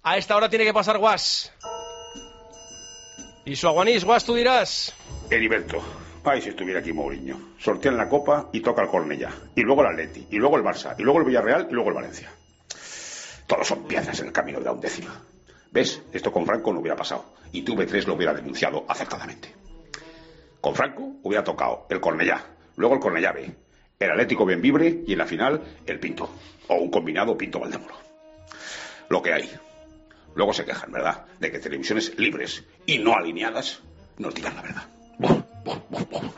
A esta hora tiene que pasar Guas. Y su aguanís, Guas, tú dirás. Heriberto. Ay, si estuviera aquí Mourinho. Sortean la Copa y toca el Cornellá. Y luego el Atleti. Y luego el Barça. Y luego el Villarreal. Y luego el Valencia. Todos son piedras en el camino de la 11ª. ¿Ves? Esto con Franco no hubiera pasado. Y TV3 lo hubiera denunciado acertadamente. Con Franco hubiera tocado el Cornellá. Luego el Cornellá B. El Atlético Benvibre. Y en la final, el Pinto. O un combinado Pinto-Valdemoro. Lo que hay. Luego se quejan, ¿verdad?, de que televisiones libres y no alineadas nos digan la verdad.